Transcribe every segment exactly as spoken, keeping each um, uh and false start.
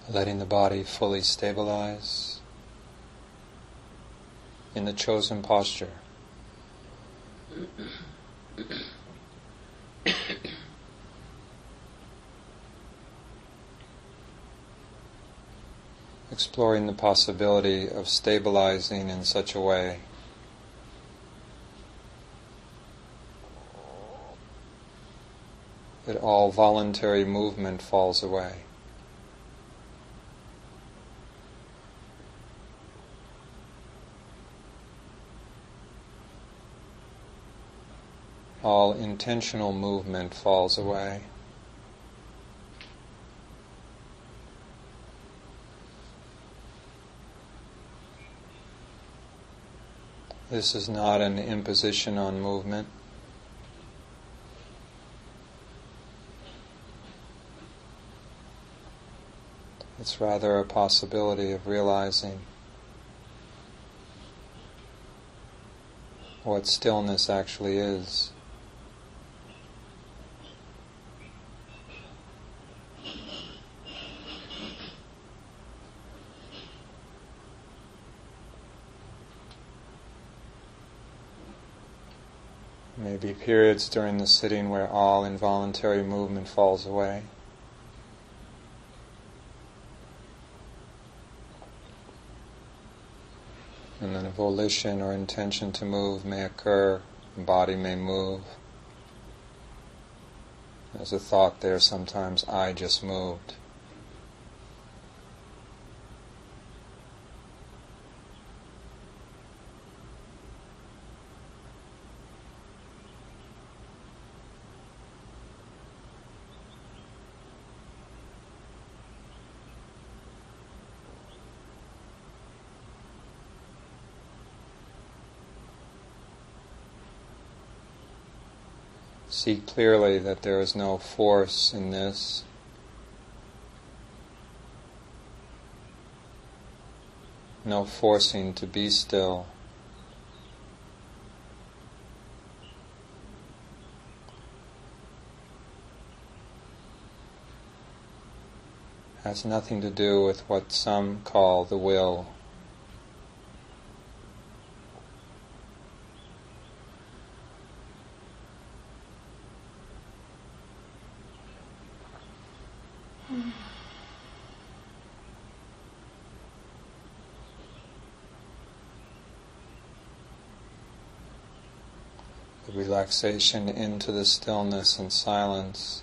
letting the body fully stabilize in the chosen posture. Exploring the possibility of stabilizing in such a way that all voluntary movement falls away. All intentional movement falls away. This is not an imposition on movement. It's rather a possibility of realizing what stillness actually is. Maybe periods during the sitting where all involuntary movement falls away. And then a volition or intention to move may occur, the body may move. There's a thought there sometimes, I just moved. See clearly that there is no force in this. No forcing to be still. Has nothing to do with what some call the will. The relaxation into the stillness and silence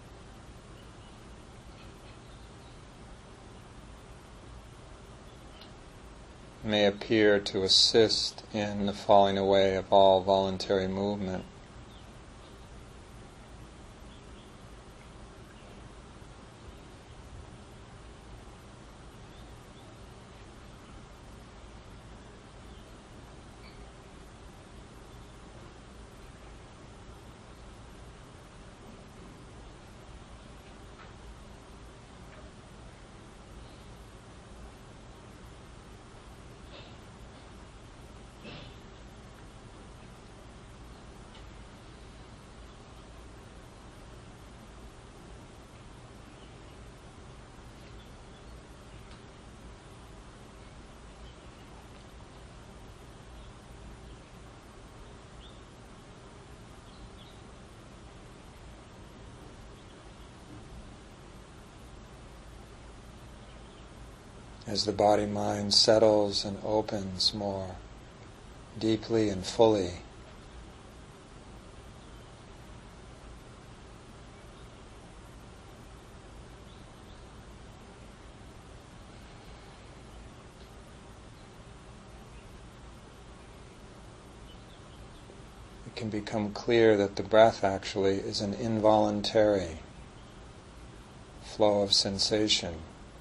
may appear to assist in the falling away of all voluntary movement. As the body-mind settles and opens more deeply and fully, it can become clear that the breath actually is an involuntary flow of sensation.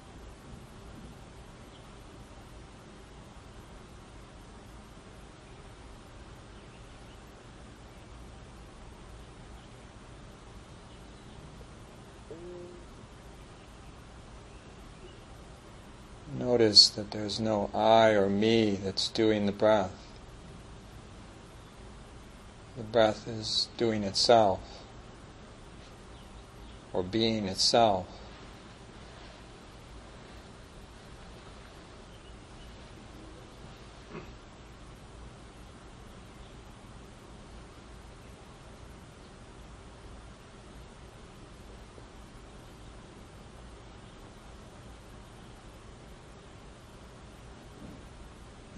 Notice that there's no I or me that's doing the breath. The breath is doing itself, or being itself.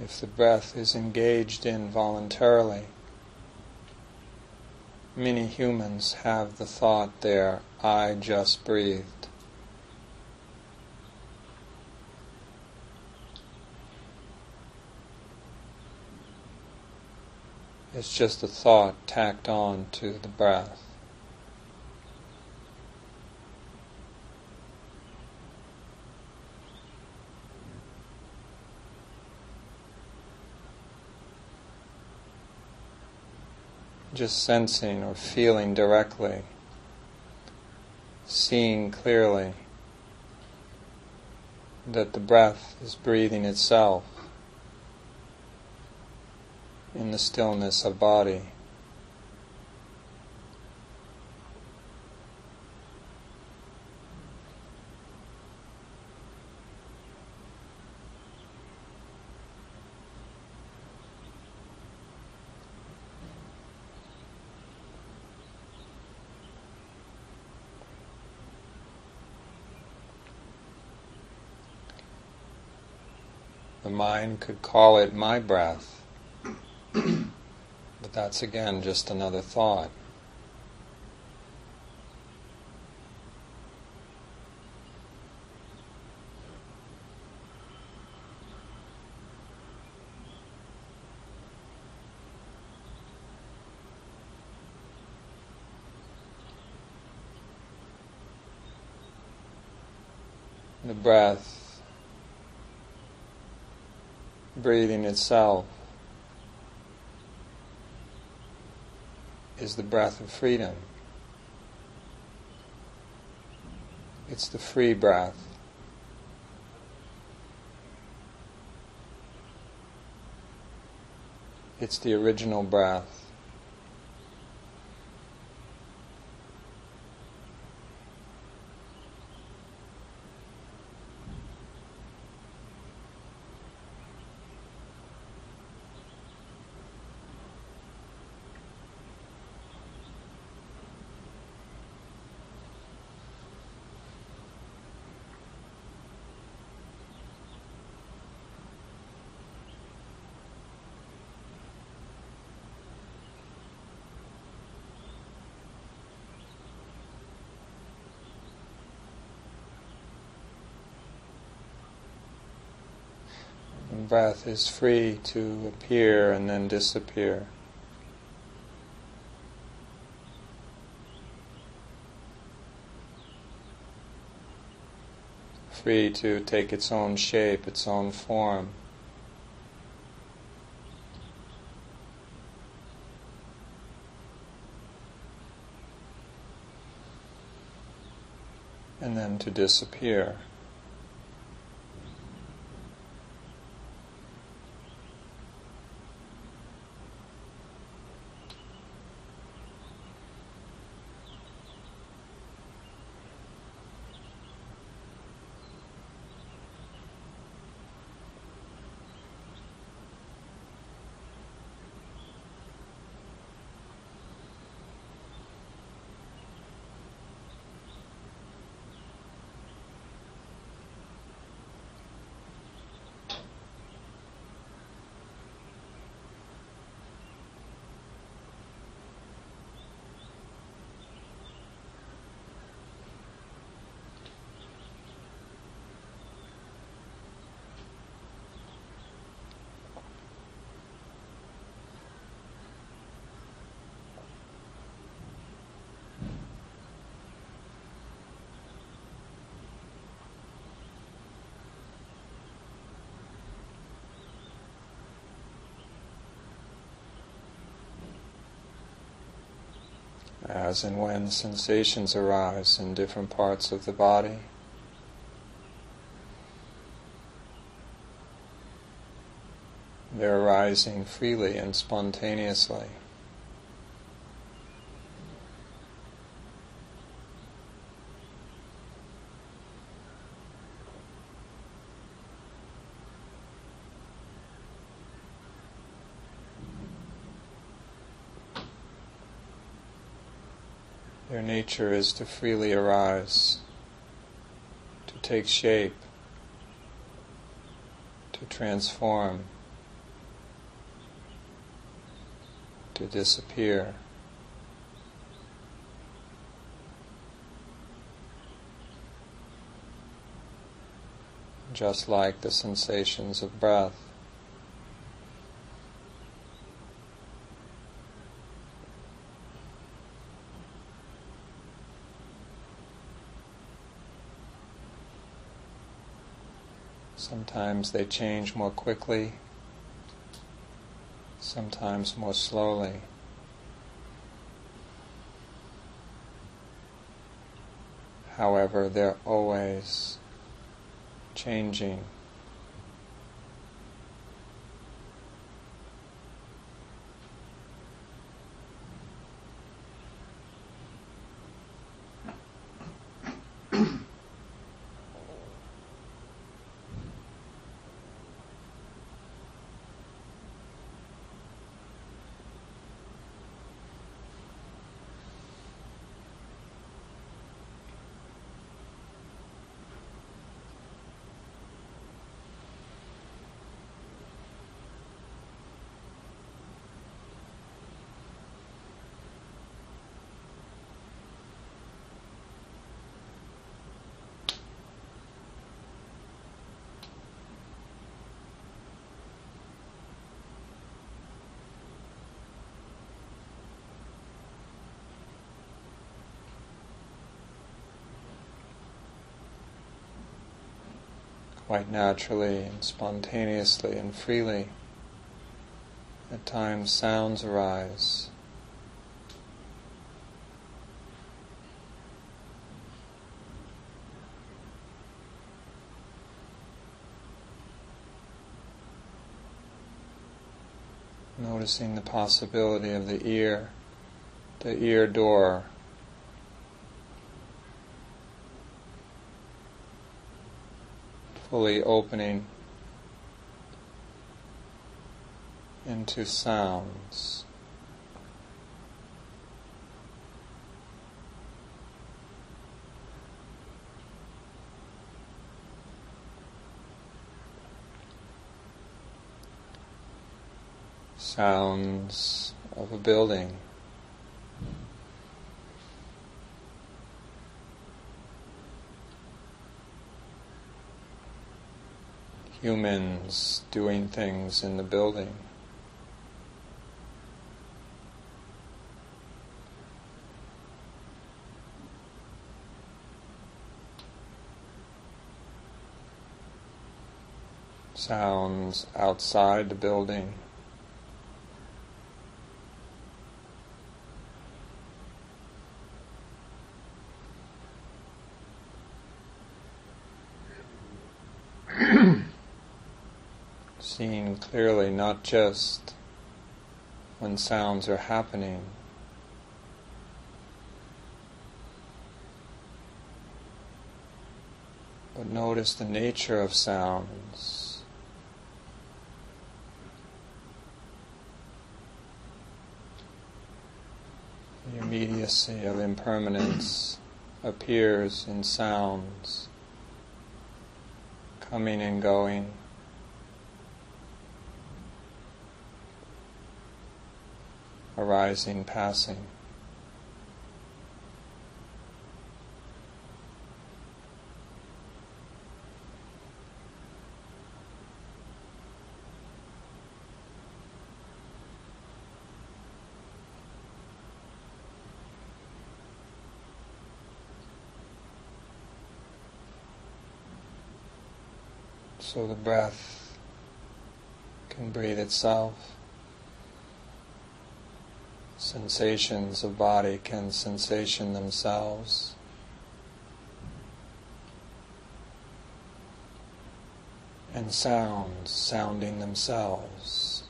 if the breath is engaged in voluntarily. Many humans have the thought there, I just breathed. It's just a thought tacked on to the breath. Just sensing or feeling directly, seeing clearly that the breath is breathing itself in the stillness of body. The mind could call it my breath, but that's again just another thought. The breath breathing itself is the breath of freedom. It's the free breath. It's the original breath. And breath is free to appear and then disappear. Free to take its own shape, its own form. And then to disappear. As and when sensations arise in different parts of the body, they're arising freely and spontaneously. Their nature is to freely arise, to take shape, to transform, to disappear. Just like the sensations of breath. Sometimes they change more quickly, sometimes more slowly. However, they're always changing. Quite naturally and spontaneously and freely, at times sounds arise. Noticing the possibility of the ear, the ear door, fully opening into sounds. Sounds of a building. Humans doing things in the building. Sounds outside the building. Seeing clearly not just when sounds are happening, but notice the nature of sounds. The immediacy of impermanence appears in sounds, coming and going. Arising, passing. So the breath can breathe itself. Sensations of body can sensation themselves. And sounds sounding themselves.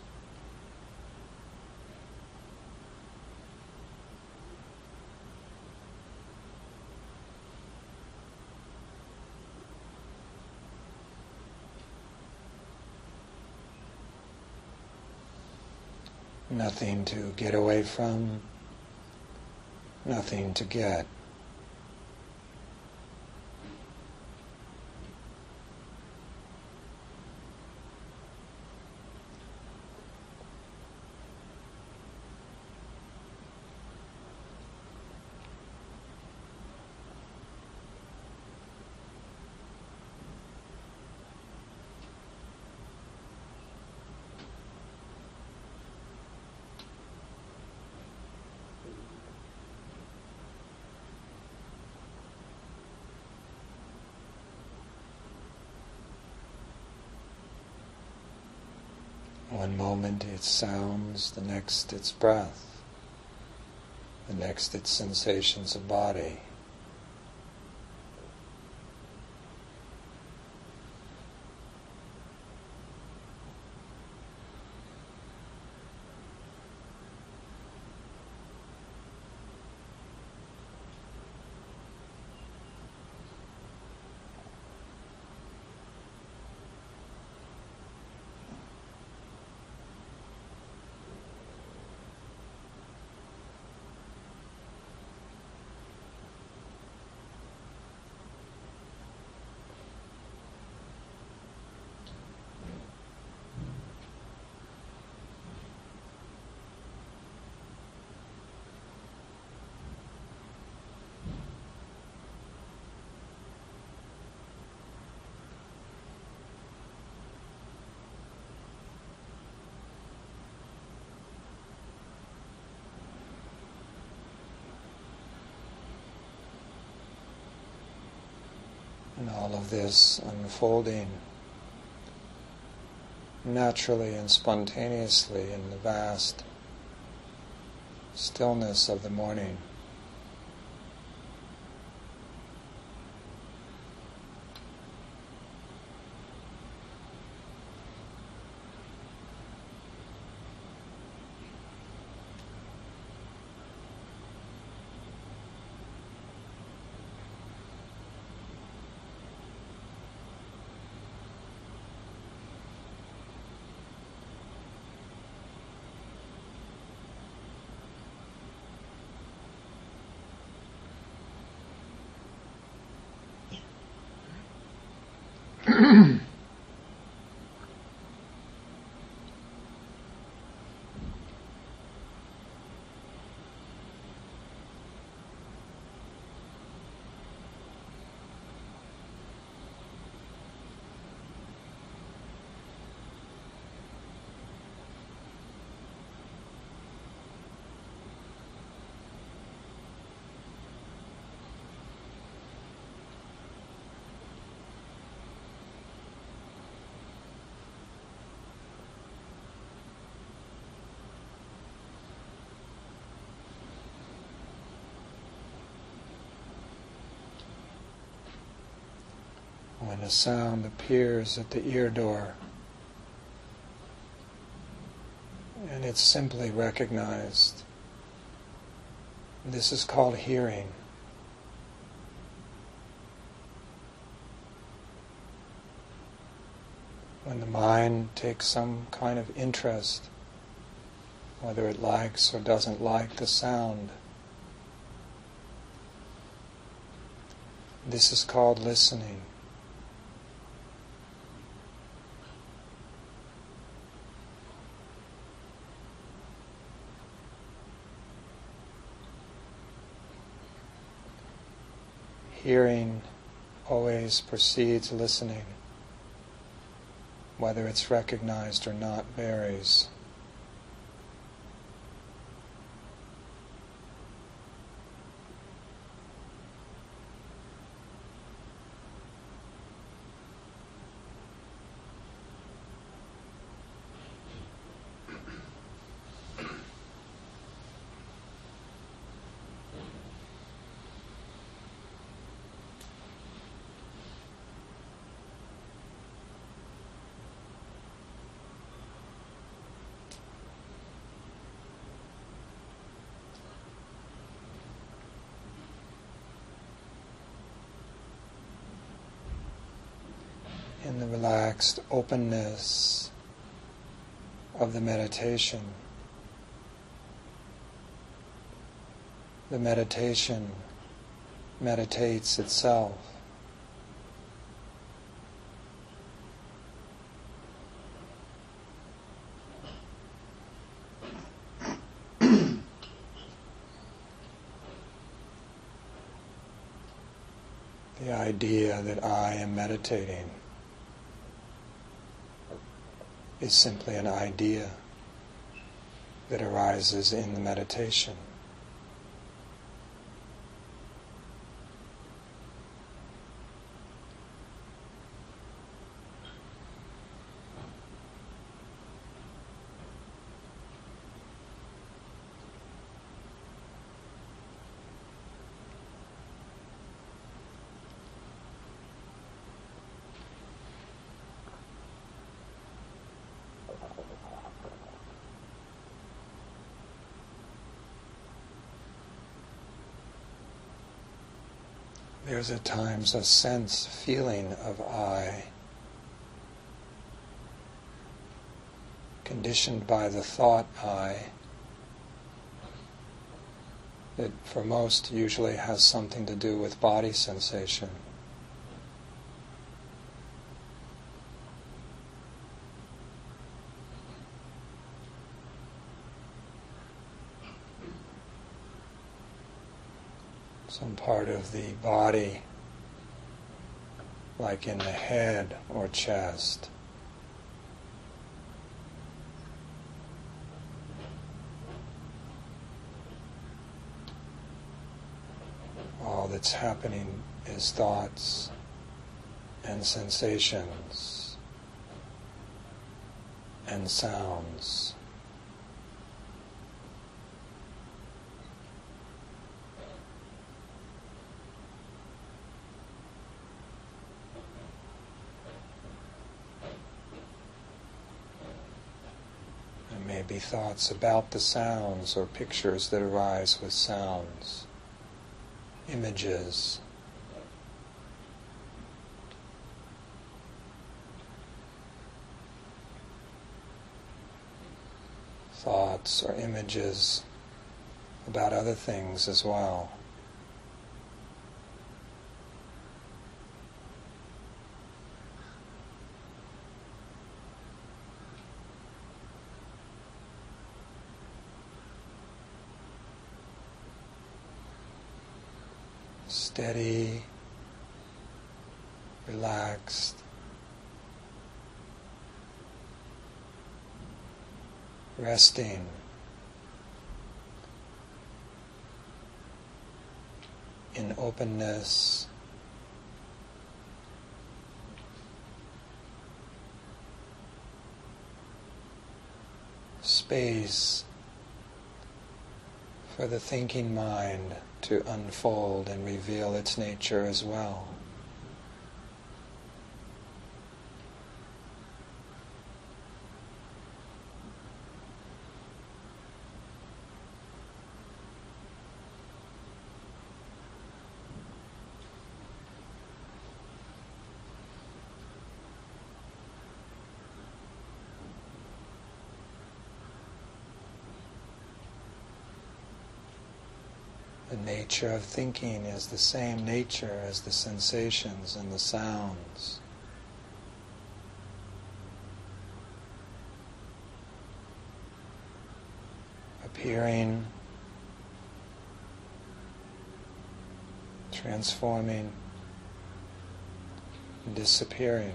Nothing to get away from, nothing to get. One moment it's sounds, the next it's breath, the next it's sensations of body. And all of this unfolding naturally and spontaneously in the vast stillness of the morning. When a sound appears at the ear door, and it's simply recognized, this is called hearing. When the mind takes some kind of interest, whether it likes or doesn't like the sound, this is called listening. Hearing always precedes listening. Whether it's recognized or not varies. In the relaxed openness of the meditation, the meditation meditates itself. The idea that I am meditating is simply an idea that arises in the meditation. There's at times a sense, feeling of I, conditioned by the thought I, that for most usually has something to do with body sensation. Some part of the body, like in the head or chest. All that's happening is thoughts and sensations and sounds. Maybe thoughts about the sounds or pictures that arise with sounds, images. Thoughts or images about other things as well. Steady, relaxed, resting, in openness, space for the thinking mind to unfold and reveal its nature as well. The nature of thinking is the same nature as the sensations and the sounds. Appearing, transforming, and disappearing.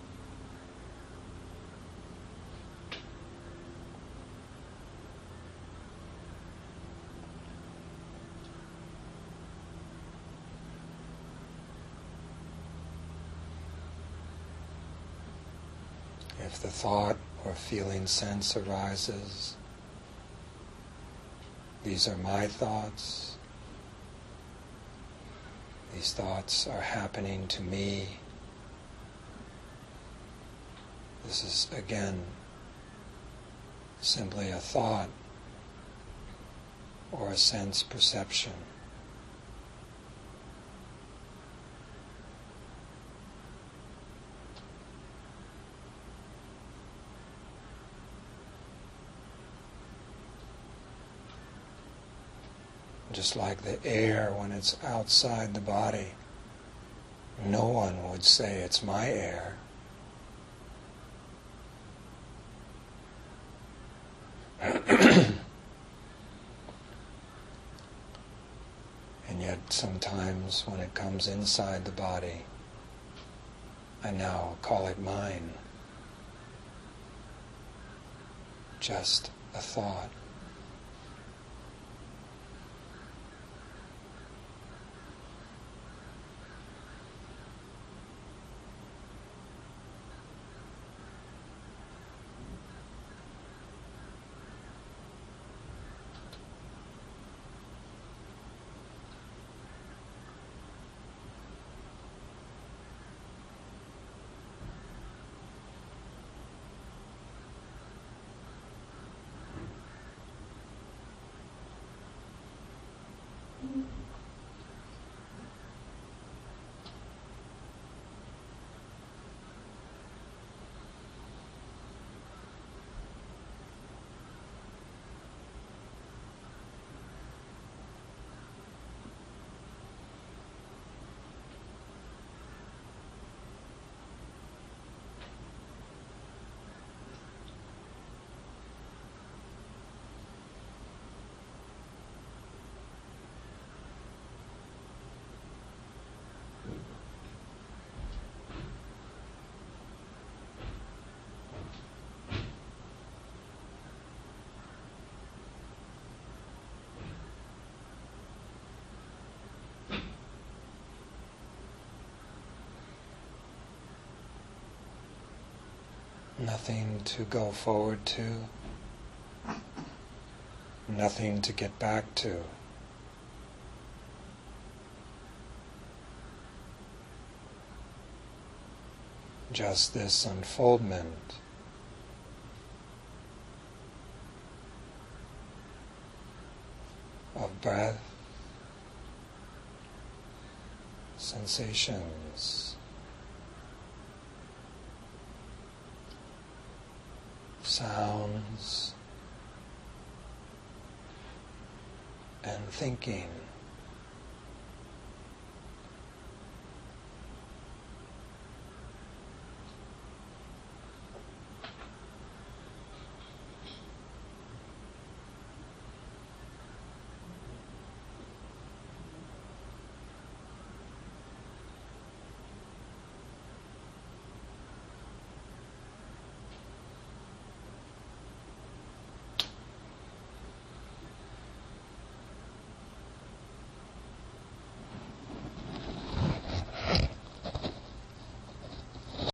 If the thought or feeling sense arises, these are my thoughts. These thoughts are happening to me. This is, again, simply a thought or a sense perception. Just like the air when it's outside the body, no one would say it's my air. And yet sometimes when it comes inside the body, I now call it mine. Just a thought. Nothing to go forward to, nothing to get back to. Just this unfoldment of breath, sensations, sounds, and thinking.